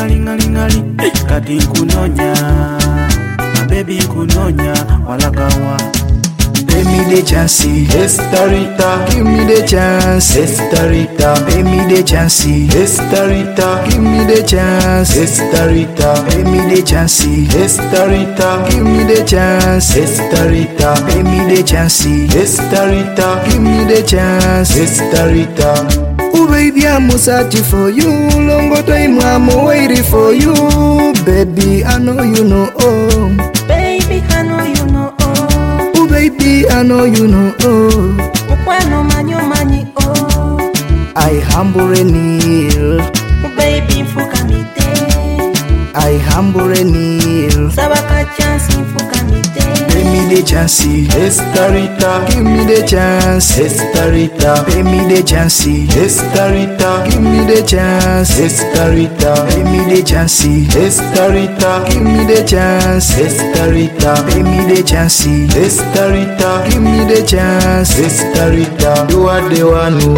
ngali kati kunonya baby kunonya walakawa. Pay me the chance, Estarita, give me the chance. Estarita, Pay me the chance, Estarita, give me the chance. Estarita, Pay me the chance, Estarita, give me the chance. Estarita, Pay me the chance, Estarita, give me the chance. Estarita. Oh baby, I'm searching for you. Long time I'm waiting for you. Baby, I know you know. Oh. Baby, I know you know. Oh baby, I know you know. Oh. Ukwano manyo mani oh. I humble kneel. Baby, mfukamite. I humble kneel. Sabaka chance mfukamite. Pay me the chance, Estarita, give me the chance. Estarita, Pay me the chance, Estarita, give me the chance. Estarita, Pay me the chance, Estarita, give me the chance. Estarita, Pay me the chance, Estarita, give me the chance. Estarita. You are the one who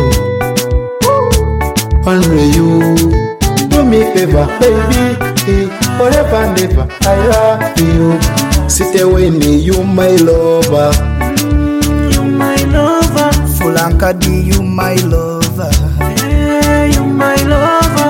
only you do me favor, baby. Forever and ever, I love you. Sit away me, you my lover. You my lover. Fulankadi, you my lover. Hey, you my lover.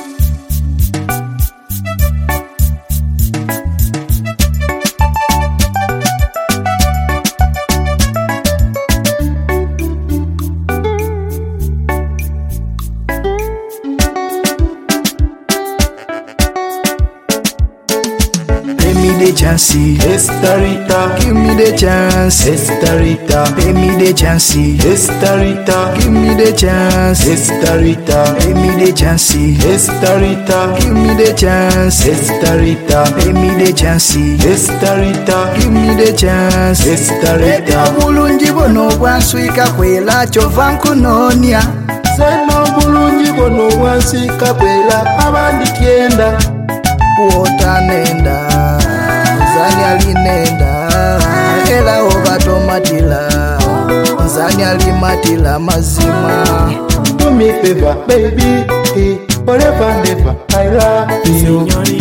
Pay me the chance, Estarita, give me the chance. Estarita, Pay me the chance, Estarita, give me the chance. Estarita, Pay me the chance, Estarita, give me the chance. Estarita, Pay me the chance, Estarita, give me the chance. Estarita. Obulungi buno bwanswika kwela kyova nkunonya. Seno bulungi bono wansika bwela abandi kyenda. Wota nenda nzanya linenda era oba tomatila nzanya limatila mazima. Do me favor, baby. Forever and ever, I love you.